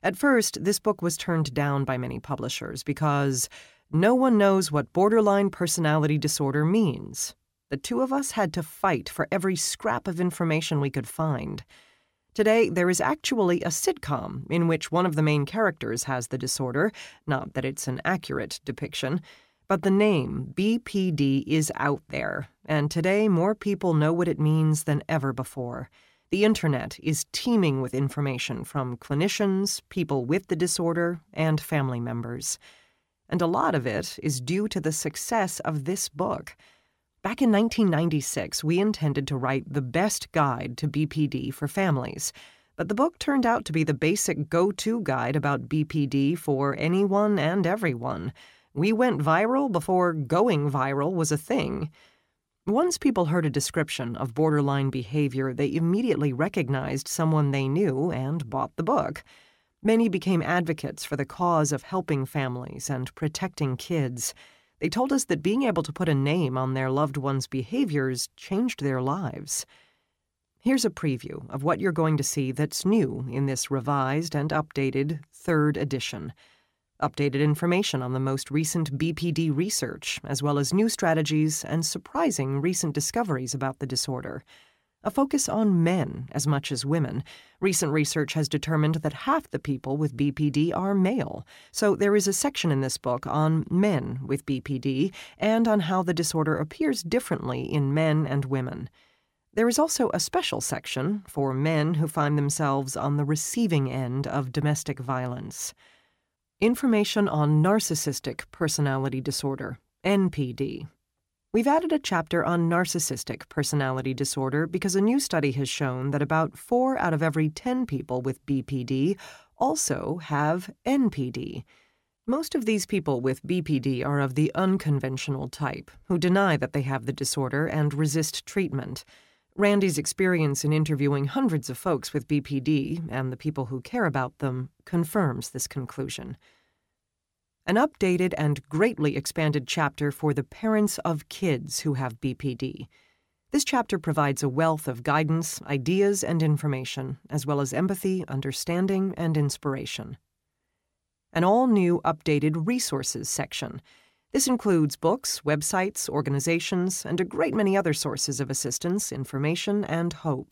At first, this book was turned down by many publishers because no one knows what borderline personality disorder means. The two of us had to fight for every scrap of information we could find. Today, there is actually a sitcom in which one of the main characters has the disorder, not that it's an accurate depiction, but the name BPD is out there, and today more people know what it means than ever before. The internet is teeming with information from clinicians, people with the disorder, and family members. And a lot of it is due to the success of this book. Back in 1996, we intended to write the best guide to BPD for families, but the book turned out to be the basic go-to guide about BPD for anyone and everyone. We went viral before going viral was a thing. Once people heard a description of borderline behavior, they immediately recognized someone they knew and bought the book. Many became advocates for the cause of helping families and protecting kids. They told us that being able to put a name on their loved ones' behaviors changed their lives. Here's a preview of what you're going to see that's new in this revised and updated 3rd edition. Updated information on the most recent BPD research, as well as new strategies and surprising recent discoveries about the disorder. A focus on men as much as women. Recent research has determined that half the people with BPD are male, so there is a section in this book on men with BPD and on how the disorder appears differently in men and women. There is also a special section for men who find themselves on the receiving end of domestic violence. Information on narcissistic personality disorder, NPD. We've added a chapter on narcissistic personality disorder because a new study has shown that about 4 out of every 10 people with BPD also have NPD. Most of these people with BPD are of the unconventional type, who deny that they have the disorder and resist treatment. Randy's experience in interviewing hundreds of folks with BPD, and the people who care about them, confirms this conclusion. An updated and greatly expanded chapter for the parents of kids who have BPD. This chapter provides a wealth of guidance, ideas, and information, as well as empathy, understanding, and inspiration. An all-new updated resources section. This includes books, websites, organizations, and a great many other sources of assistance, information, and hope.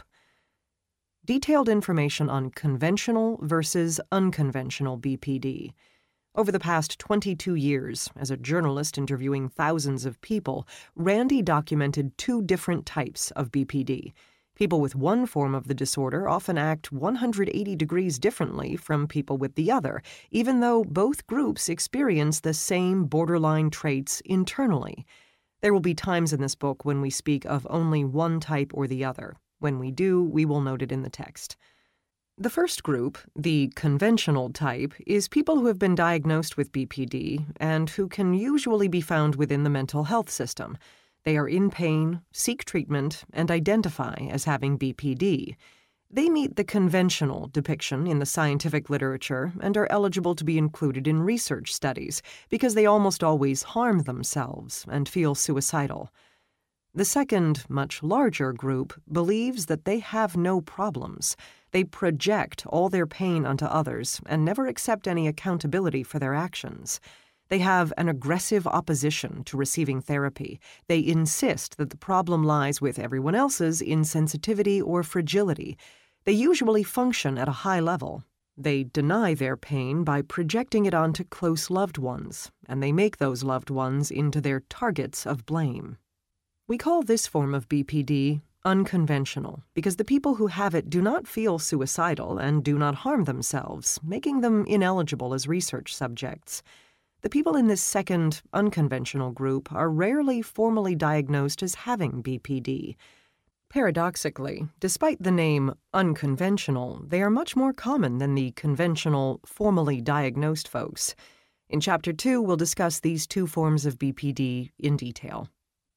Detailed information on conventional versus unconventional BPD. Over the past 22 years, as a journalist interviewing thousands of people, Randy documented 2 different types of BPD. People with one form of the disorder often act 180 degrees differently from people with the other, even though both groups experience the same borderline traits internally. There will be times in this book when we speak of only one type or the other. When we do, we will note it in the text. The first group, the conventional type, is people who have been diagnosed with BPD and who can usually be found within the mental health system. They are in pain, seek treatment, and identify as having BPD. They meet the conventional depiction in the scientific literature and are eligible to be included in research studies because they almost always harm themselves and feel suicidal. The second, much larger group believes that they have no problems. They project all their pain onto others and never accept any accountability for their actions. They have an aggressive opposition to receiving therapy. They insist that the problem lies with everyone else's insensitivity or fragility. They usually function at a high level. They deny their pain by projecting it onto close loved ones, and they make those loved ones into their targets of blame. We call this form of BPD unconventional because the people who have it do not feel suicidal and do not harm themselves, making them ineligible as research subjects. The people in this second, unconventional group are rarely formally diagnosed as having BPD. Paradoxically, despite the name unconventional, they are much more common than the conventional, formally diagnosed folks. In Chapter 2, we'll discuss these 2 forms of BPD in detail.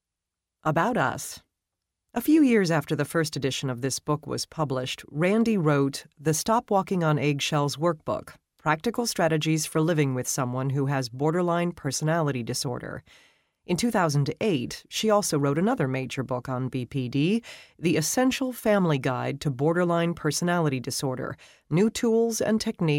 About us. A few years after the first edition of this book was published, Randy wrote the Stop Walking on Eggshells workbook, Practical Strategies for Living with Someone Who Has Borderline Personality Disorder. In 2008, she also wrote another major book on BPD, The Essential Family Guide to Borderline Personality Disorder, New Tools and Techniques